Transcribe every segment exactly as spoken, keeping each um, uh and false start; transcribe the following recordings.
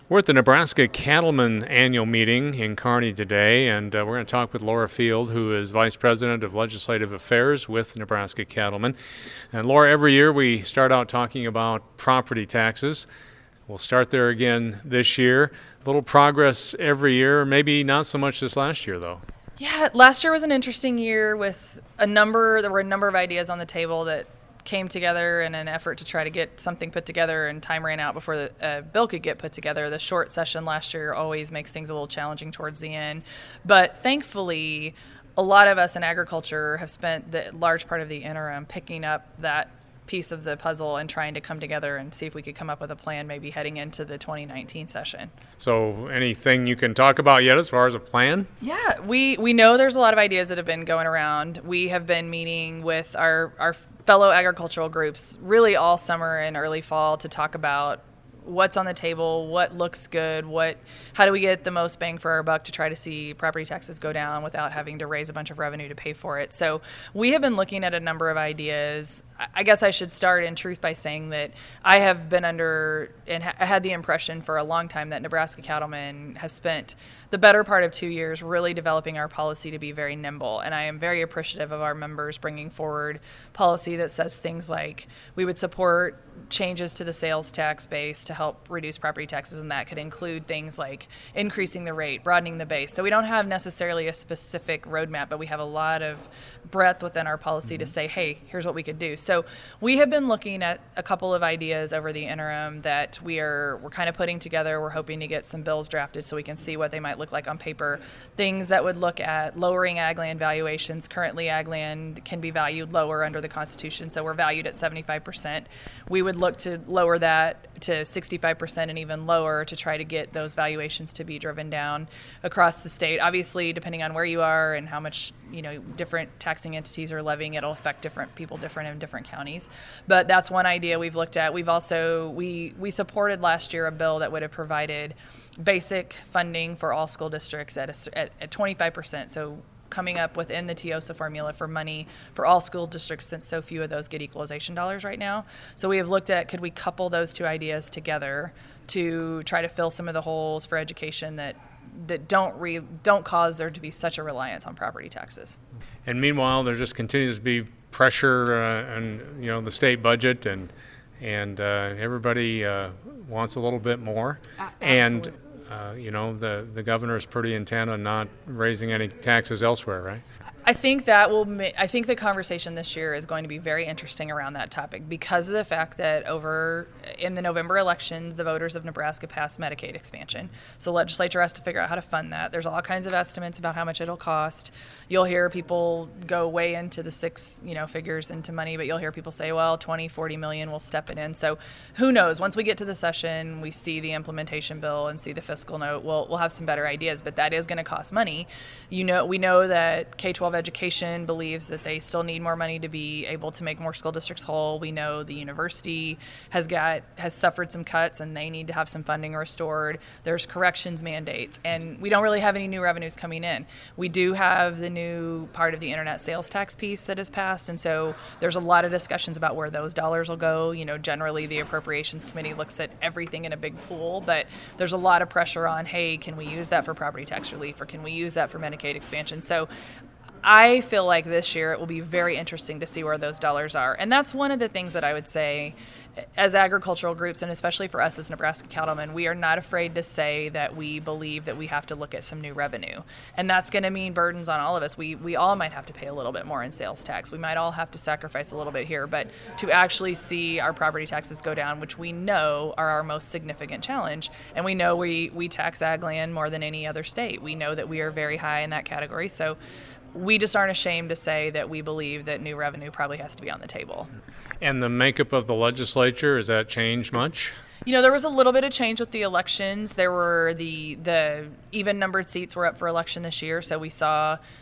We're at the Nebraska Cattlemen Annual Meeting in Kearney today, and uh, we're going to talk with Laura Field, who is Vice President of Legislative Affairs with Nebraska Cattlemen. And Laura, every year we start out talking about property taxes. We'll start there again this year. A little progress every year, maybe not so much this last year, though. Yeah, last year was an interesting year with a number, there were a number of ideas on the table that came together in an effort to try to get something put together, and time ran out before the uh, bill could get put together. The short session last year always makes things a little challenging towards the end. But thankfully, a lot of us in agriculture have spent the large part of the interim picking up that piece of the puzzle and trying to come together and see if we could come up with a plan maybe heading into the twenty nineteen session. So anything you can talk about yet as far as a plan? Yeah, we, we know there's a lot of ideas that have been going around. We have been meeting with our, our fellow agricultural groups really all summer and early fall to talk about what's on the table, what looks good, what, how do we get the most bang for our buck to try to see property taxes go down without having to raise a bunch of revenue to pay for it. So we have been looking at a number of ideas. I guess I should start in truth by saying that I have been under and ha- had the impression for a long time that Nebraska Cattlemen has spent the better part of two years really developing our policy to be very nimble. And I am very appreciative of our members bringing forward policy that says things like we would support changes to the sales tax base to help reduce property taxes, and that could include things like increasing the rate, broadening the base. So we don't have necessarily a specific roadmap, but we have a lot of breadth within our policy to say, hey, here's what we could do. So we have been looking at a couple of ideas over the interim that we are we're kind of putting together. We're hoping to get some bills drafted so we can see what they might look like on paper. Things that would look at lowering ag land valuations. Currently, ag land can be valued lower under the Constitution, so we're valued at seventy-five percent. We would look to lower that to sixty-five percent and even lower to try to get those valuations to be driven down across the state. Obviously, depending on where you are and how much, you know, different taxing entities are levying, it'll affect different people different in different counties. But that's one idea we've looked at. We've also, we, we supported last year a bill that would have provided basic funding for all school districts at, a, at, at twenty-five percent. So coming up within the T O S A formula for money for all school districts, since so few of those get equalization dollars right now. So we have looked at, could we couple those two ideas together to try to fill some of the holes for education that that don't re, don't cause there to be such a reliance on property taxes. And meanwhile, there just continues to be pressure uh, on, you know, the state budget, and and uh, everybody uh, wants a little bit more. Uh, and Uh, you know, the, the governor is pretty intent on not raising any taxes elsewhere, right? I think that will. Ma- I think the conversation this year is going to be very interesting around that topic because of the fact that over in the November election, the voters of Nebraska passed Medicaid expansion. So legislature has to figure out how to fund that. There's all kinds of estimates about how much it'll cost. You'll hear people go way into the six, you know, figures into money, but you'll hear people say, well, twenty, forty million, we'll step it in. So who knows? Once we get to the session, we see the implementation bill and see the fiscal note, we'll we'll have some better ideas. But that is going to cost money. You know, we know that K twelve education believes that they still need more money to be able to make more school districts whole. We know the university has got has suffered some cuts and they need to have some funding restored. There's corrections mandates, and we don't really have any new revenues coming in. We do have the new part of the internet sales tax piece that has passed, and so there's a lot of discussions about where those dollars will go. You know, generally the Appropriations Committee looks at everything in a big pool, but there's a lot of pressure on, hey, can we use that for property tax relief, or can we use that for Medicaid expansion? So I feel like this year it will be very interesting to see where those dollars are. And that's one of the things that I would say as agricultural groups, and especially for us as Nebraska Cattlemen, we are not afraid to say that we believe that we have to look at some new revenue. And that's going to mean burdens on all of us. We we all might have to pay a little bit more in sales tax. We might all have to sacrifice a little bit here. But to actually see our property taxes go down, which we know are our most significant challenge, and we know we, we tax ag land more than any other state. We know that we are very high in that category. So we just aren't ashamed to say that we believe that new revenue probably has to be on the table. And the makeup of the legislature, has that changed much? You know, there was a little bit of change with the elections. There were the the even numbered seats were up for election this year, so we saw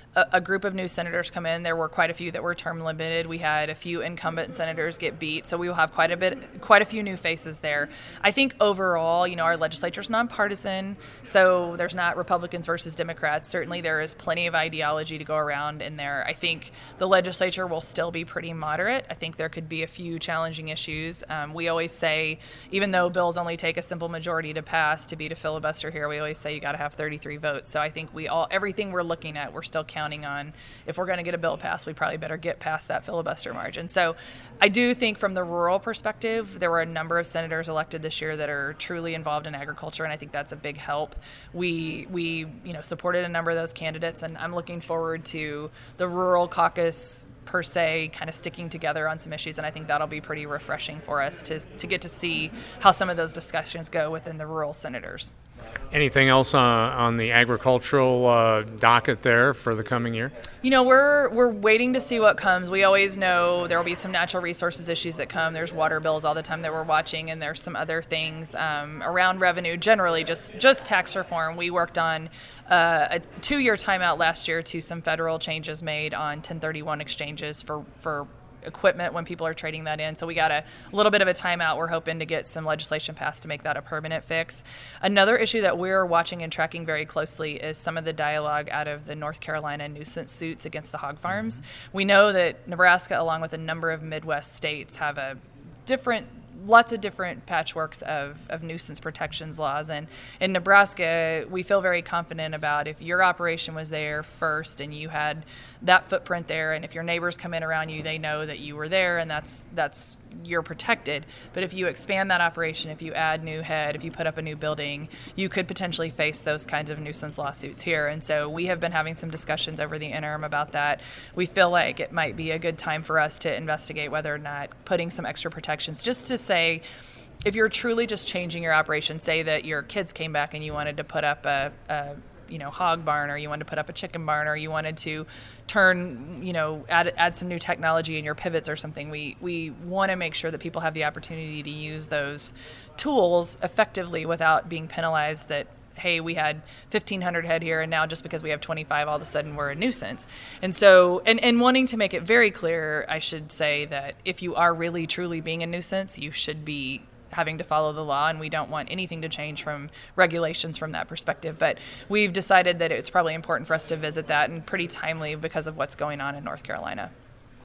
a, a group of new senators come in. There were quite a few that were term limited. We had a few incumbent senators get beat, so we will have quite a bit, quite a few new faces there. I think overall, you know, our legislature is nonpartisan, so there's not Republicans versus Democrats. Certainly, there is plenty of ideology to go around in there. I think the legislature will still be pretty moderate. I think there could be a few challenging issues. Um, we always say, even though bills only take a simple majority to pass, to beat a filibuster here, we always say you got to have thirty-three votes. So I think we all, everything we're looking at, we're still counting on. If we're going to get a bill passed, we probably better get past that filibuster margin. So I do think from the rural perspective, there were a number of senators elected this year that are truly involved in agriculture, and I think that's a big help. We, we you know, supported a number of those candidates, and I'm looking forward to the rural caucus per se kind of sticking together on some issues, and I think that'll be pretty refreshing for us to to get to see how some of those discussions go within the rural senators. Anything else uh, on the agricultural uh, docket there for the coming year? You know, we're we're waiting to see what comes. We always know there will be some natural resources issues that come. There's water bills all the time that we're watching, and there's some other things um, around revenue. Generally, just just tax reform. We worked on uh, a two-year timeout last year to some federal changes made on ten thirty-one exchanges for for. equipment when people are trading that in. So we got a little bit of a timeout. We're hoping to get some legislation passed to make that a permanent fix. Another issue that we're watching and tracking very closely is some of the dialogue out of the North Carolina nuisance suits against the hog farms. We know that Nebraska, along with a number of Midwest states, have a different lots of different patchworks of, of nuisance protections laws. And in Nebraska, we feel very confident about if your operation was there first and you had that footprint there, and if your neighbors come in around you, they know that you were there, and that's that's you're protected. But if you expand that operation, if you add new head, if you put up a new building, you could potentially face those kinds of nuisance lawsuits here. And so we have been having some discussions over the interim about that. We feel like it might be a good time for us to investigate whether or not putting some extra protections, just to say, if you're truly just changing your operation, say that your kids came back and you wanted to put up a, a you know, hog barn, or you wanted to put up a chicken barn, or you wanted to turn, you know, add add some new technology in your pivots or something. We we want to make sure that people have the opportunity to use those tools effectively without being penalized that, hey, we had fifteen hundred head here, and now just because we have twenty-five, all of a sudden we're a nuisance. And so, and, and wanting to make it very clear, I should say that if you are really truly being a nuisance, you should be having to follow the law, and we don't want anything to change from regulations from that perspective. But we've decided that it's probably important for us to visit that, and pretty timely because of what's going on in North Carolina.